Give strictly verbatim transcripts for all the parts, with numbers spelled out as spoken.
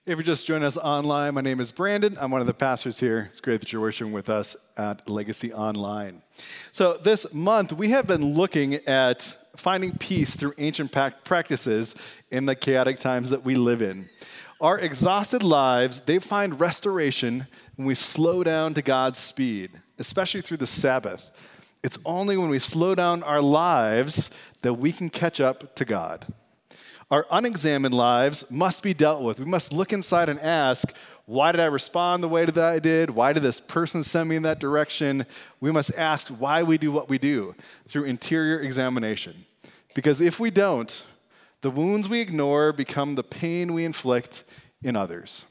If you're just joining us online, my name is Brandon. I'm one of the pastors here. It's great that you're worshiping with us at Legacy Online. So this month, we have been looking at finding peace through ancient practices in the chaotic times that we live in. Our exhausted lives, they find restoration when we slow down to God's speed, especially through the Sabbath. It's only when we slow down our lives that we can catch up to God. Our unexamined lives must be dealt with. We must look inside and ask, why did I respond the way that I did? Why did this person send me in that direction? We must ask why we do what we do through interior examination. Because if we don't, the wounds we ignore become the pain we inflict in others.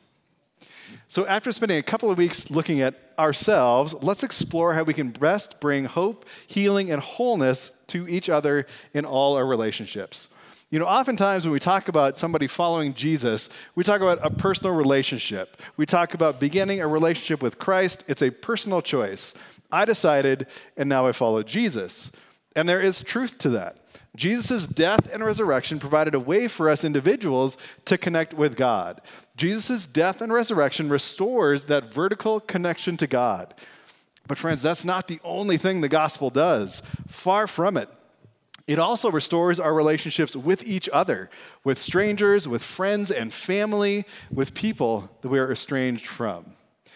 So after spending a couple of weeks looking at ourselves, let's explore how we can best bring hope, healing, and wholeness to each other in all our relationships. You know, oftentimes when we talk about somebody following Jesus, we talk about a personal relationship. We talk about beginning a relationship with Christ. It's a personal choice. I decided, and now I follow Jesus. And there is truth to that. Jesus' death and resurrection provided a way for us individuals to connect with God. Jesus' death and resurrection restores that vertical connection to God. But friends, that's not the only thing the gospel does. Far from it. It also restores our relationships with each other, with strangers, with friends and family, with people that we are estranged from.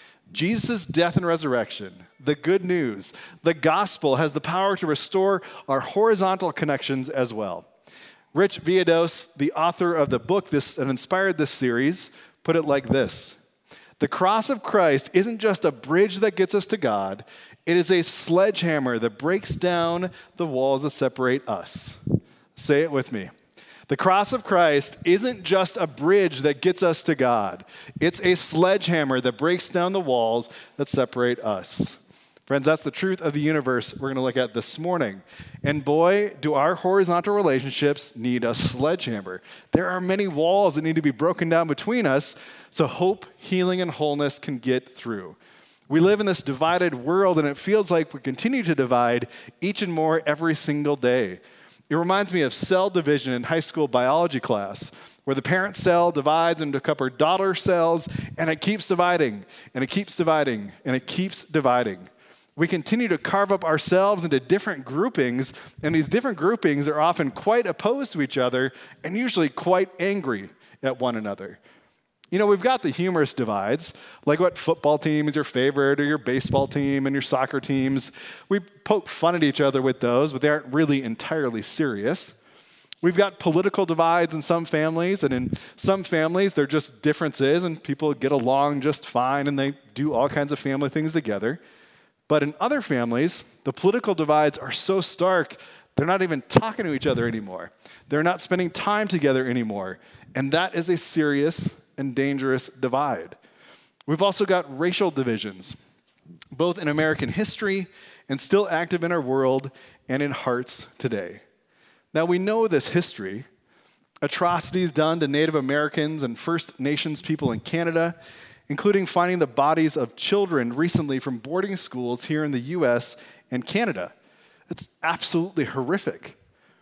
Jesus' death and resurrection, the good news, the gospel has the power to restore our horizontal connections as well. Rich Villodas, the author of the book this, that inspired this series, put it like this: the cross of Christ isn't just a bridge that gets us to God. It is a sledgehammer that breaks down the walls that separate us. Say it with me. The cross of Christ isn't just a bridge that gets us to God. It's a sledgehammer that breaks down the walls that separate us. Friends, that's the truth of the universe we're going to look at this morning. And boy, do our horizontal relationships need a sledgehammer. There are many walls that need to be broken down between us so hope, healing, and wholeness can get through. We live in this divided world, and it feels like we continue to divide each and more every single day. It reminds me of cell division in high school biology class, where the parent cell divides into a couple of daughter cells, and it keeps dividing, and it keeps dividing, and it keeps dividing. We continue to carve up ourselves into different groupings, and these different groupings are often quite opposed to each other and usually quite angry at one another. You know, we've got the humorous divides, like what football team is your favorite, or your baseball team and your soccer teams. We poke fun at each other with those, but they aren't really entirely serious. We've got political divides in some families, and in some families, they're just differences, and people get along just fine, and they do all kinds of family things together. But in other families, the political divides are so stark, they're not even talking to each other anymore. They're not spending time together anymore. And that is a serious and dangerous divide. We've also got racial divisions, both in American history and still active in our world and in hearts today. Now, we know this history. Atrocities done to Native Americans and First Nations people in Canada, including finding the bodies of children recently from boarding schools here in the U S and Canada. It's absolutely horrific.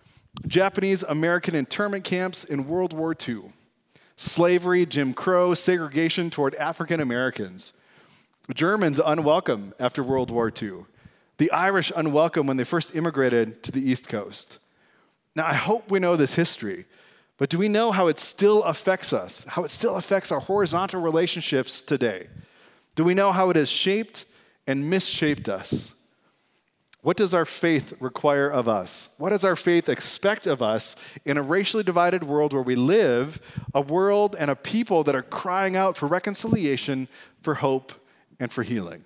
Japanese American internment camps in World War Two. Slavery, Jim Crow, segregation toward African Americans. Germans unwelcome after World War Two. The Irish unwelcome when they first immigrated to the East Coast. Now, I hope we know this history, but do we know how it still affects us, how it still affects our horizontal relationships today? Do we know how it has shaped and misshaped us? What does our faith require of us? What does our faith expect of us in a racially divided world where we live, a world and a people that are crying out for reconciliation, for hope, and for healing?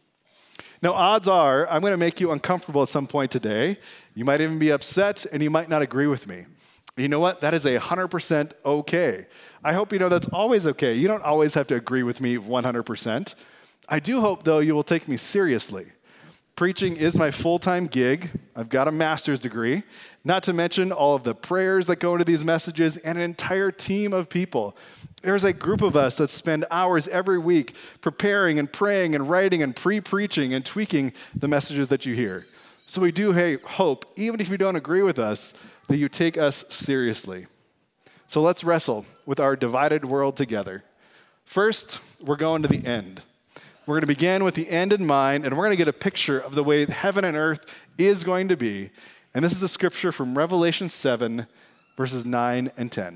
Now, odds are I'm going to make you uncomfortable at some point today. You might even be upset, and you might not agree with me. You know what? That is a one hundred percent okay. I hope you know that's always okay. You don't always have to agree with me one hundred percent. I do hope, though, you will take me seriously. Preaching is my full-time gig. I've got a master's degree, not to mention all of the prayers that go into these messages and an entire team of people. There's a group of us that spend hours every week preparing and praying and writing and pre-preaching and tweaking the messages that you hear. So we do hey, hope, even if you don't agree with us, that you take us seriously. So let's wrestle with our divided world together. First, we're going to the end. We're going to begin with the end in mind, and we're going to get a picture of the way heaven and earth is going to be. And this is a scripture from Revelation seven, verses nine and ten.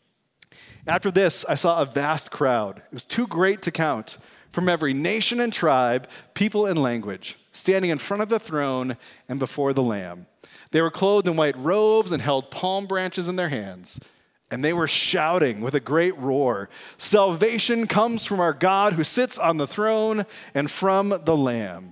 After this, I saw a vast crowd. It was too great to count, from every nation and tribe, people and language, standing in front of the throne and before the Lamb. They were clothed in white robes and held palm branches in their hands. And they were shouting with a great roar, "Salvation comes from our God who sits on the throne and from the Lamb."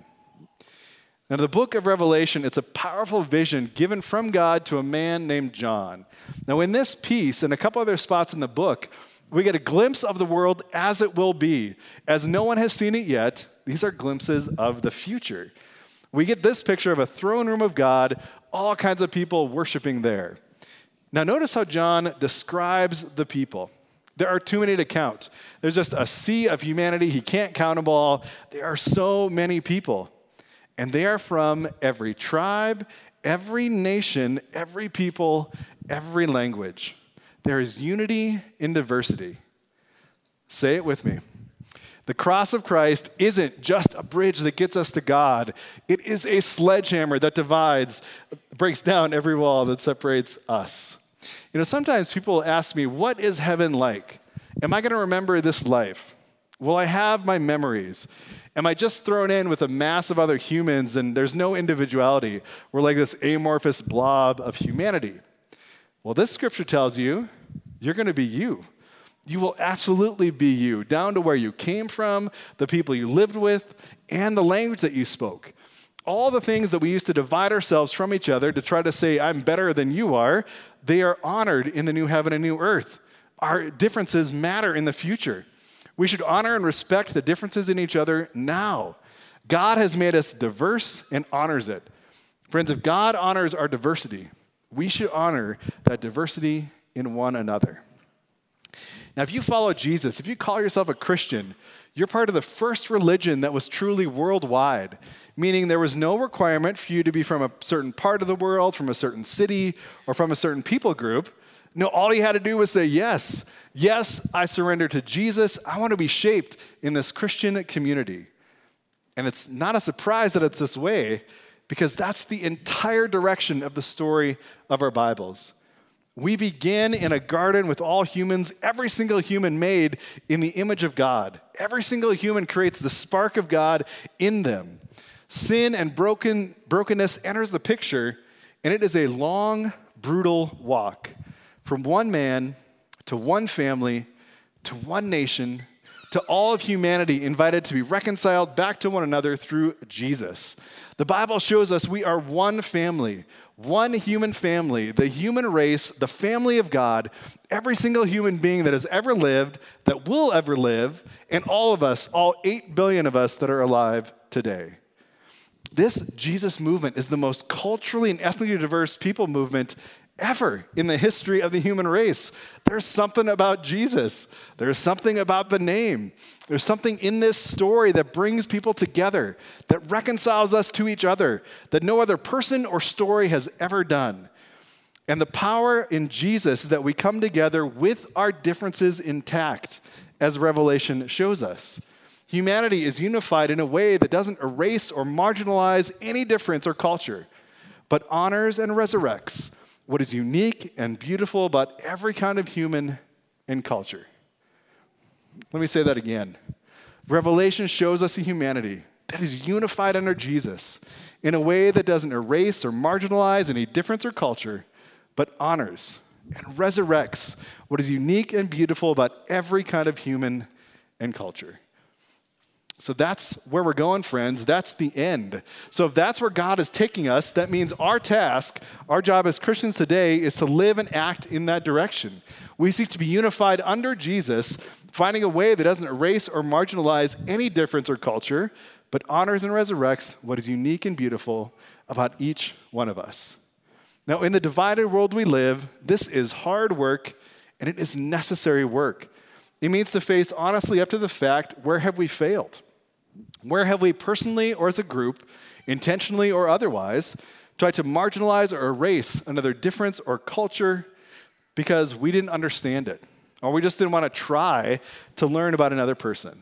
Now, the book of Revelation, it's a powerful vision given from God to a man named John. Now, in this piece and a couple other spots in the book, we get a glimpse of the world as it will be. As no one has seen it yet, these are glimpses of the future. We get this picture of a throne room of God, all kinds of people worshiping there. Now, notice how John describes the people. There are too many to count. There's just a sea of humanity. He can't count them all. There are so many people. And they are from every tribe, every nation, every people, every language. There is unity in diversity. Say it with me. The cross of Christ isn't just a bridge that gets us to God. It is a sledgehammer that divides, breaks down every wall that separates us. You know, sometimes people ask me, what is heaven like? Am I going to remember this life? Will I have my memories? Am I just thrown in with a mass of other humans and there's no individuality? We're like this amorphous blob of humanity. Well, this scripture tells you you're going to be you. You will absolutely be you, down to where you came from, the people you lived with, and the language that you spoke. All the things that we used to divide ourselves from each other to try to say, I'm better than you are, they are honored in the new heaven and new earth. Our differences matter in the future. We should honor and respect the differences in each other now. God has made us diverse and honors it. Friends, if God honors our diversity, we should honor that diversity in one another. Now, if you follow Jesus, if you call yourself a Christian, you're part of the first religion that was truly worldwide, meaning there was no requirement for you to be from a certain part of the world, from a certain city, or from a certain people group. No, all you had to do was say, yes, yes, I surrender to Jesus. I want to be shaped in this Christian community. And it's not a surprise that it's this way, because that's the entire direction of the story of our Bibles. We begin in a garden with all humans, every single human made in the image of God. Every single human creates the spark of God in them. Sin and broken, brokenness enters the picture, and it is a long, brutal walk from one man to one family to one nation to all of humanity invited to be reconciled back to one another through Jesus. The Bible shows us we are one family, one human family, the human race, the family of God, every single human being that has ever lived, that will ever live, and all of us, all eight billion of us that are alive today. This Jesus movement is the most culturally and ethnically diverse people movement ever in the history of the human race. There's something about Jesus. There's something about the name. There's something in this story that brings people together, that reconciles us to each other, that no other person or story has ever done. And the power in Jesus is that we come together with our differences intact, as Revelation shows us. Humanity is unified in a way that doesn't erase or marginalize any difference or culture, but honors and resurrects what is unique and beautiful about every kind of human and culture. Let me say that again. Revelation shows us a humanity that is unified under Jesus in a way that doesn't erase or marginalize any difference or culture, but honors and resurrects what is unique and beautiful about every kind of human and culture. So that's where we're going, friends. That's the end. So if that's where God is taking us, that means our task, our job as Christians today is to live and act in that direction. We seek to be unified under Jesus, finding a way that doesn't erase or marginalize any difference or culture, but honors and resurrects what is unique and beautiful about each one of us. Now, in the divided world we live, this is hard work, and it is necessary work. It means to face honestly up to the fact, where have we failed? Where have we personally or as a group, intentionally or otherwise, tried to marginalize or erase another difference or culture because we didn't understand it, or we just didn't want to try to learn about another person.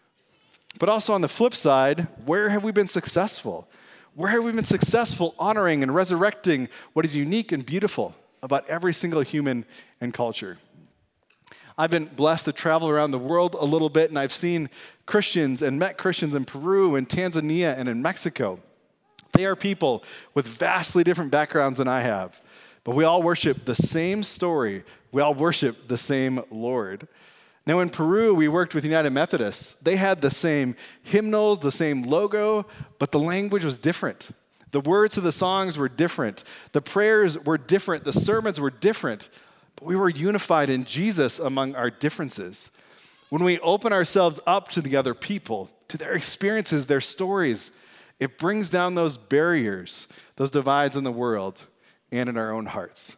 But also on the flip side, where have we been successful? Where have we been successful honoring and resurrecting what is unique and beautiful about every single human and culture? I've been blessed to travel around the world a little bit, and I've seen Christians and met Christians in Peru and Tanzania and in Mexico. They are people with vastly different backgrounds than I have, but we all worship the same story. We all worship the same Lord. Now in Peru, we worked with United Methodists. They had the same hymnals, the same logo, but the language was different. The words of the songs were different. The prayers were different. The sermons were different. But we were unified in Jesus among our differences. When we open ourselves up to the other people, to their experiences, their stories, it brings down those barriers, those divides in the world and in our own hearts.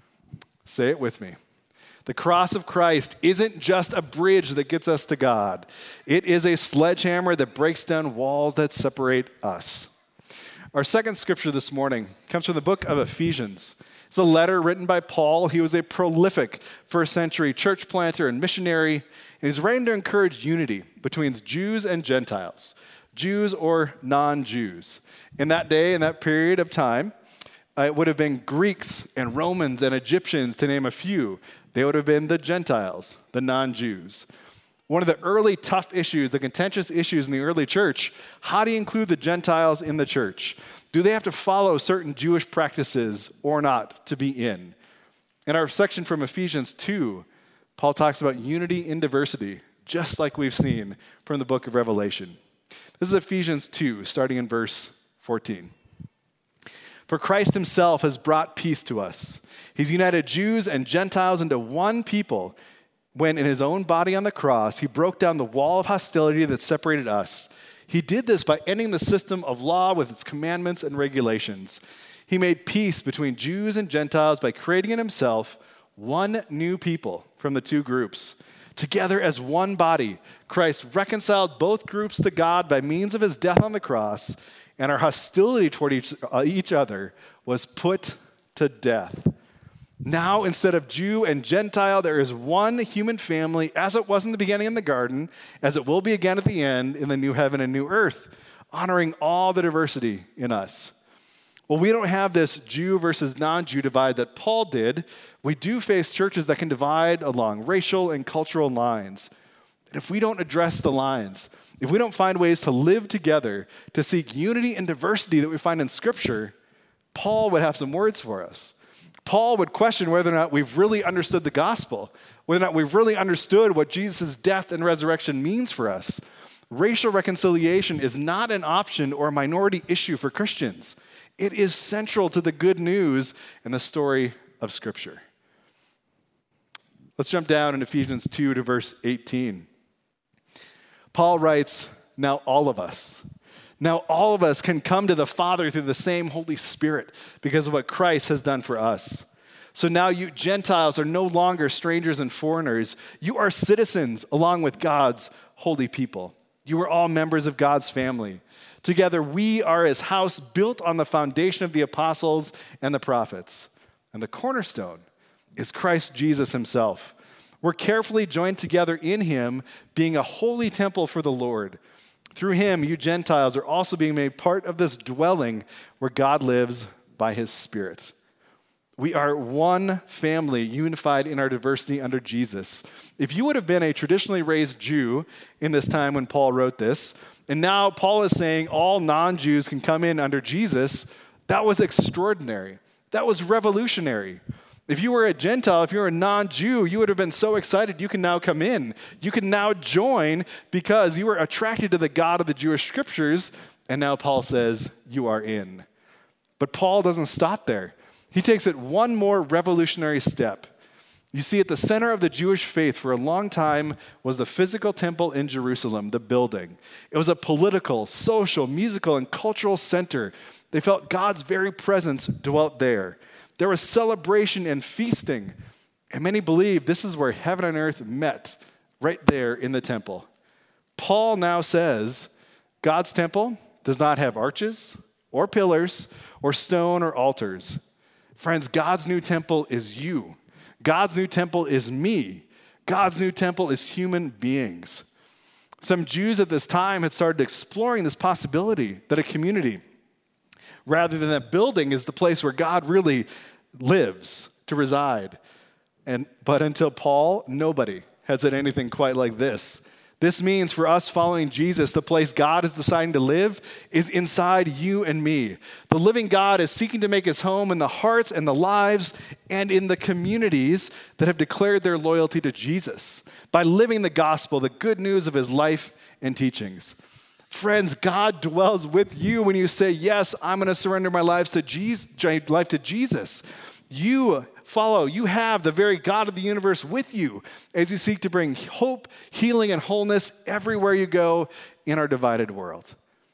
Say it with me. The cross of Christ isn't just a bridge that gets us to God. It is a sledgehammer that breaks down walls that separate us. Our second scripture this morning comes from the book of Ephesians. It's a letter written by Paul. He was a prolific first century church planter and missionary, and he's writing to encourage unity between Jews and Gentiles, Jews or non-Jews. In that day, in that period of time, uh, it would have been Greeks and Romans and Egyptians, to name a few. They would have been the Gentiles, the non-Jews. One of the early tough issues, the contentious issues in the early church, how do you include the Gentiles in the church? Do they have to follow certain Jewish practices or not to be in? In our section from Ephesians two, Paul talks about unity in diversity, just like we've seen from the book of Revelation. This is Ephesians two, starting in verse fourteen. For Christ himself has brought peace to us. He's united Jews and Gentiles into one people when in his own body on the cross, he broke down the wall of hostility that separated us. He did this by ending the system of law with its commandments and regulations. He made peace between Jews and Gentiles by creating in himself one new people from the two groups. Together as one body, Christ reconciled both groups to God by means of his death on the cross, and our hostility toward each, uh, each other was put to death. Now, instead of Jew and Gentile, there is one human family, as it was in the beginning in the garden, as it will be again at the end in the new heaven and new earth, honoring all the diversity in us. Well, we don't have this Jew versus non-Jew divide that Paul did. We do face churches that can divide along racial and cultural lines. And if we don't address the lines, if we don't find ways to live together, to seek unity and diversity that we find in Scripture, Paul would have some words for us. Paul would question whether or not we've really understood the gospel, whether or not we've really understood what Jesus' death and resurrection means for us. Racial reconciliation is not an option or a minority issue for Christians. It is central to the good news and the story of Scripture. Let's jump down in Ephesians two to verse eighteen. Paul writes, now all of us, now all of us can come to the Father through the same Holy Spirit because of what Christ has done for us. So now you Gentiles are no longer strangers and foreigners. You are citizens along with God's holy people. You are all members of God's family. Together we are his house built on the foundation of the apostles and the prophets. And the cornerstone is Christ Jesus himself. We're carefully joined together in him, being a holy temple for the Lord. Through him, you Gentiles are also being made part of this dwelling where God lives by his Spirit. We are one family unified in our diversity under Jesus. If you would have been a traditionally raised Jew in this time when Paul wrote this, and now Paul is saying all non-Jews can come in under Jesus, that was extraordinary. That was revolutionary. If you were a Gentile, if you were a non-Jew, you would have been so excited you can now come in. You can now join because you were attracted to the God of the Jewish scriptures, and now Paul says you are in. But Paul doesn't stop there. He takes it one more revolutionary step. You see, at the center of the Jewish faith for a long time was the physical temple in Jerusalem, the building. It was a political, social, musical, and cultural center. They felt God's very presence dwelt there. There was celebration and feasting, and many believe this is where heaven and earth met, right there in the temple. Paul now says God's temple does not have arches or pillars or stone or altars. Friends, God's new temple is you. God's new temple is me. God's new temple is human beings. Some Jews at this time had started exploring this possibility that a community, rather than a building, is the place where God really lives to reside. And but until Paul, nobody had said anything quite like this. This means for us following Jesus, the place God is deciding to live is inside you and me. The living God is seeking to make his home in the hearts and the lives and in the communities that have declared their loyalty to Jesus by living the gospel, the good news of his life and teachings. Friends, God dwells with you when you say, yes, I'm going to surrender my life to Jesus, life to Jesus. You follow, you have the very God of the universe with you as you seek to bring hope, healing, and wholeness everywhere you go in our divided world.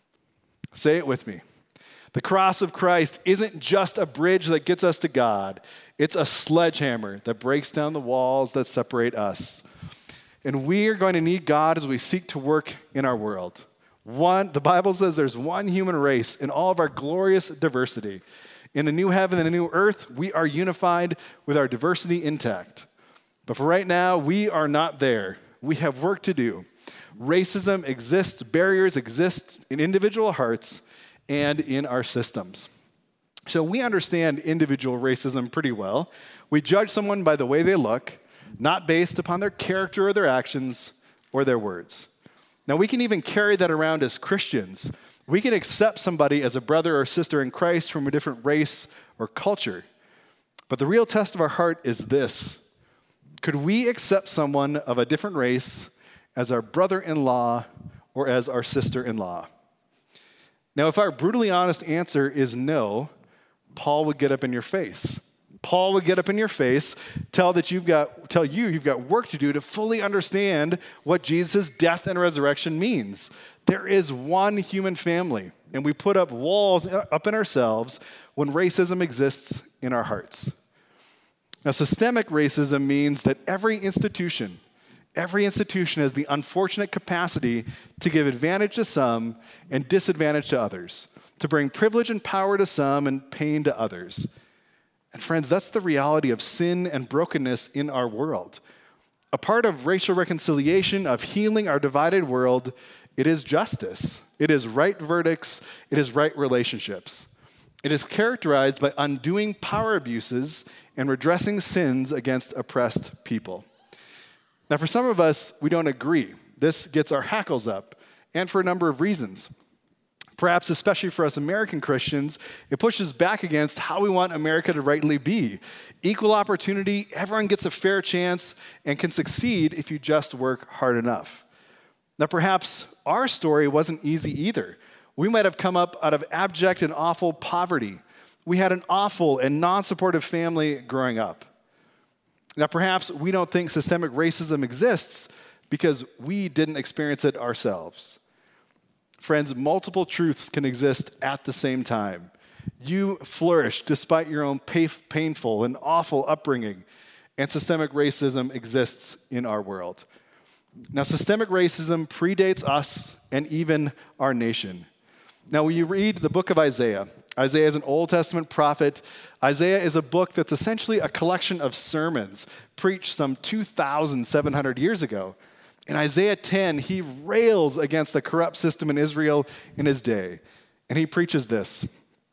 Say it with me. The cross of Christ isn't just a bridge that gets us to God. It's a sledgehammer that breaks down the walls that separate us. And we are going to need God as we seek to work in our world. One, the Bible says there's one human race in all of our glorious diversity. In the new heaven and the new earth, we are unified with our diversity intact. But for right now, we are not there. We have work to do. Racism exists, barriers exist in individual hearts and in our systems. So we understand individual racism pretty well. We judge someone by the way they look, not based upon their character or their actions or their words. Now, we can even carry that around as Christians. We can accept somebody as a brother or sister in Christ from a different race or culture. But the real test of our heart is this. Could we accept someone of a different race as our brother-in-law or as our sister-in-law? Now, if our brutally honest answer is no, Paul would get up in your face. Paul would get up in your face, tell that you've got, tell you you've got work to do to fully understand what Jesus' death and resurrection means. There is one human family, and we put up walls up in ourselves when racism exists in our hearts. Now, systemic racism means that every institution, every institution has the unfortunate capacity to give advantage to some and disadvantage to others, to bring privilege and power to some and pain to others. And friends, that's the reality of sin and brokenness in our world. A part of racial reconciliation, of healing our divided world, it is justice. It is right verdicts. It is right relationships. It is characterized by undoing power abuses and redressing sins against oppressed people. Now, for some of us, we don't agree. This gets our hackles up, and for a number of reasons. Perhaps especially for us American Christians, it pushes back against how we want America to rightly be. Equal opportunity, everyone gets a fair chance and can succeed if you just work hard enough. Now, perhaps our story wasn't easy either. We might have come up out of abject and awful poverty. We had an awful and non-supportive family growing up. Now, perhaps we don't think systemic racism exists because we didn't experience it ourselves. Friends, multiple truths can exist at the same time. You flourish despite your own painful and awful upbringing, and systemic racism exists in our world. Now, systemic racism predates us and even our nation. Now, when you read the book of Isaiah, Isaiah is an Old Testament prophet. Isaiah is a book that's essentially a collection of sermons preached some two thousand seven hundred years ago. In Isaiah ten, he rails against the corrupt system in Israel in his day. And he preaches this: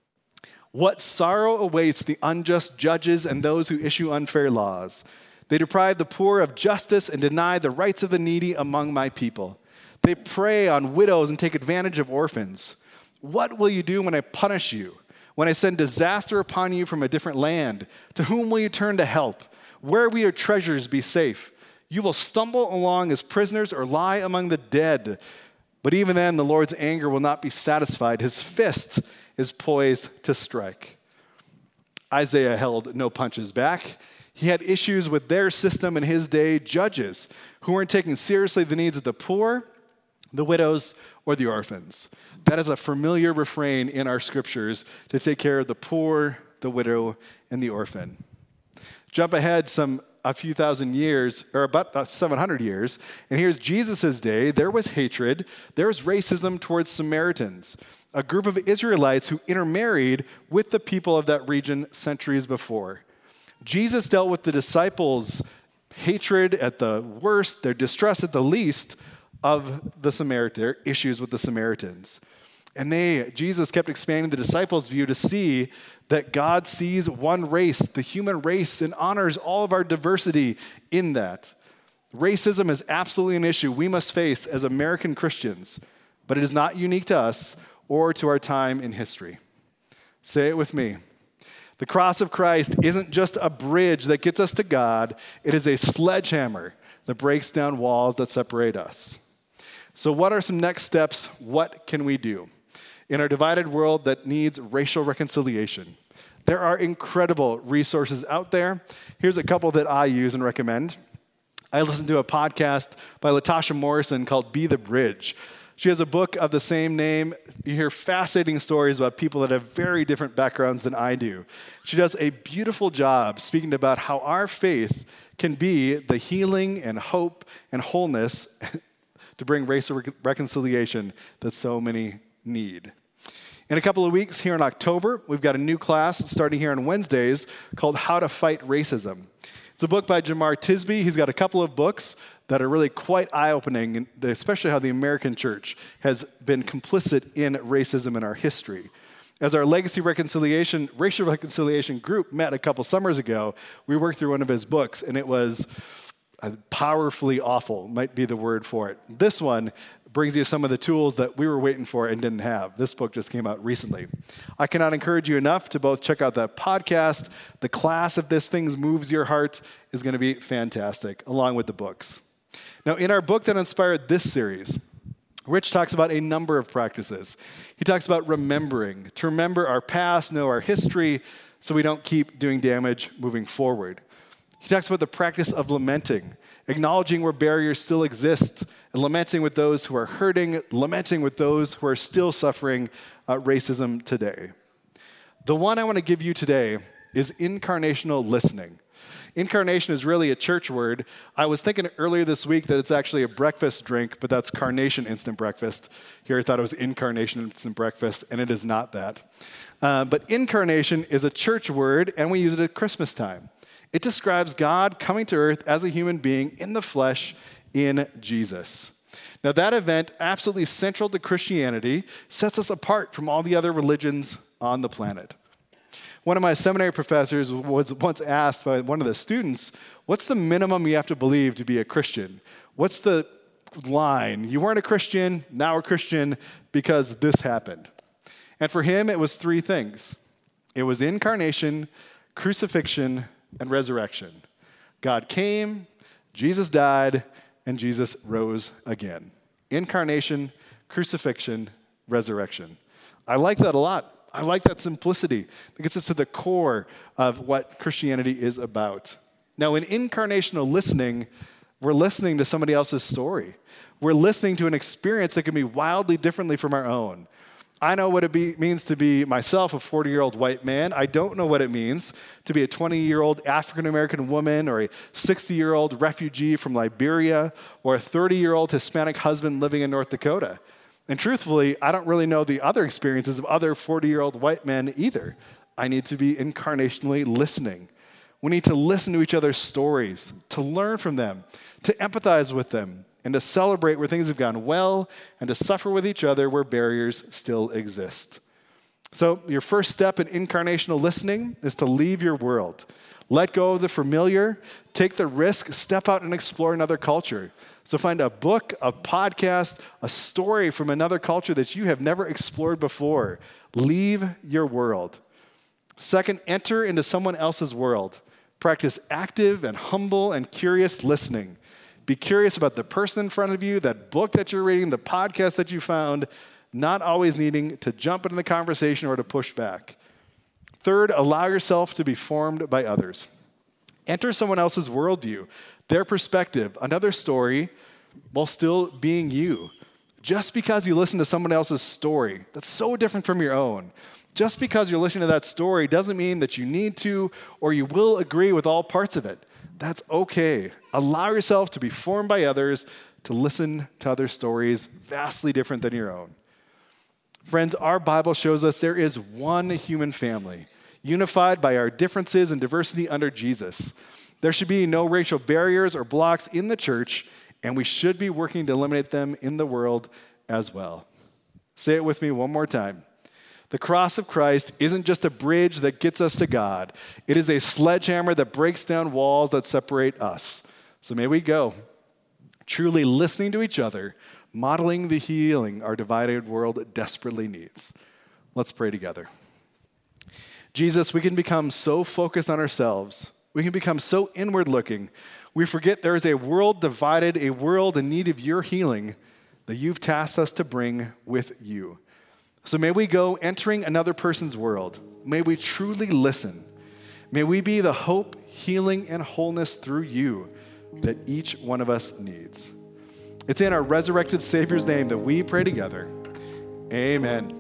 "What sorrow awaits the unjust judges and those who issue unfair laws. They deprive the poor of justice and deny the rights of the needy among my people. They prey on widows and take advantage of orphans. What will you do when I punish you? When I send disaster upon you from a different land? To whom will you turn to help? Where will your treasures be safe? You will stumble along as prisoners or lie among the dead. But even then, the Lord's anger will not be satisfied. His fist is poised to strike." Isaiah held no punches back. He had issues with their system in his day, judges who weren't taking seriously the needs of the poor, the widows, or the orphans. That is a familiar refrain in our scriptures, to take care of the poor, the widow, and the orphan. Jump ahead some a few thousand years, or about seven hundred years, and here's Jesus' day. There was hatred. There was racism towards Samaritans, a group of Israelites who intermarried with the people of that region centuries before. Jesus dealt with the disciples hatred at the worst, their distrust at the least of the Samaritan, their issues with the Samaritans. And they, Jesus kept expanding the disciples' view to see that God sees one race, the human race, and honors all of our diversity in that. Racism is absolutely an issue we must face as American Christians, but it is not unique to us or to our time in history. Say it with me. The cross of Christ isn't just a bridge that gets us to God. It is a sledgehammer that breaks down walls that separate us. So what are some next steps? What can we do? In our divided world that needs racial reconciliation, there are incredible resources out there. Here's a couple that I use and recommend. I listened to a podcast by Latasha Morrison called Be the Bridge. She has a book of the same name. You hear fascinating stories about people that have very different backgrounds than I do. She does a beautiful job speaking about how our faith can be the healing and hope and wholeness to bring racial reconciliation that so many need. In a couple of weeks here in October, we've got a new class starting here on Wednesdays called How to Fight Racism. It's a book by Jemar Tisby. He's got a couple of books that are really quite eye-opening, especially how the American church has been complicit in racism in our history. As our Legacy Reconciliation, Racial Reconciliation group met a couple summers ago, we worked through one of his books, and it was powerfully awful, might be the word for it. This one brings you some of the tools that we were waiting for and didn't have. This book just came out recently. I cannot encourage you enough to both check out that podcast. The class, if this thing moves your heart, is going to be fantastic, along with the books. Now, in our book that inspired this series, Rich talks about a number of practices. He talks about remembering, to remember our past, know our history, so we don't keep doing damage moving forward. He talks about the practice of lamenting, acknowledging where barriers still exist, and lamenting with those who are hurting, lamenting with those who are still suffering uh, racism today. The one I want to give you today is incarnational listening. Incarnation is really a church word. I was thinking earlier this week that it's actually a breakfast drink, but that's Carnation Instant Breakfast. Here I thought it was Incarnation Instant Breakfast, and it is not that. Uh, but incarnation is a church word, and we use it at Christmas time. It describes God coming to earth as a human being in the flesh in Jesus. Now that event, absolutely central to Christianity, sets us apart from all the other religions on the planet. One of my seminary professors was once asked by one of the students, what's the minimum you have to believe to be a Christian? What's the line? You weren't a Christian, now a Christian because this happened. And for him, it was three things. It was incarnation, crucifixion, and resurrection. God came, Jesus died, and Jesus rose again. Incarnation, crucifixion, resurrection. I like that a lot. I like that simplicity. It gets us to the core of what Christianity is about. Now, in incarnational listening, we're listening to somebody else's story. We're listening to an experience that can be wildly differently from our own. I know what it be, means to be myself, a forty-year-old white man. I don't know what it means to be a twenty-year-old African-American woman or a sixty-year-old refugee from Liberia or a thirty-year-old Hispanic husband living in North Dakota. And truthfully, I don't really know the other experiences of other forty-year-old white men either. I need to be incarnationally listening. We need to listen to each other's stories, to learn from them, to empathize with them, and to celebrate where things have gone well, and to suffer with each other where barriers still exist. So your first step in incarnational listening is to leave your world. Let go of the familiar, take the risk, step out and explore another culture. So find a book, a podcast, a story from another culture that you have never explored before. Leave your world. Second, enter into someone else's world. Practice active and humble and curious listening. Be curious about the person in front of you, that book that you're reading, the podcast that you found, not always needing to jump into the conversation or to push back. Third, allow yourself to be formed by others. Enter someone else's worldview, their perspective, another story, while still being you. Just because you listen to someone else's story that's so different from your own, just because you're listening to that story doesn't mean that you need to or you will agree with all parts of it. That's okay. Allow yourself to be formed by others, to listen to other stories vastly different than your own. Friends, our Bible shows us there is one human family, unified by our differences and diversity under Jesus. There should be no racial barriers or blocks in the church, and we should be working to eliminate them in the world as well. Say it with me one more time. The cross of Christ isn't just a bridge that gets us to God. It is a sledgehammer that breaks down walls that separate us. So may we go, truly listening to each other, modeling the healing our divided world desperately needs. Let's pray together. Jesus, we can become so focused on ourselves. We can become so inward looking. We forget there is a world divided, a world in need of your healing that you've tasked us to bring with you. So may we go entering another person's world. May we truly listen. May we be the hope, healing, and wholeness through you that each one of us needs. It's in our resurrected Savior's name that we pray together. Amen.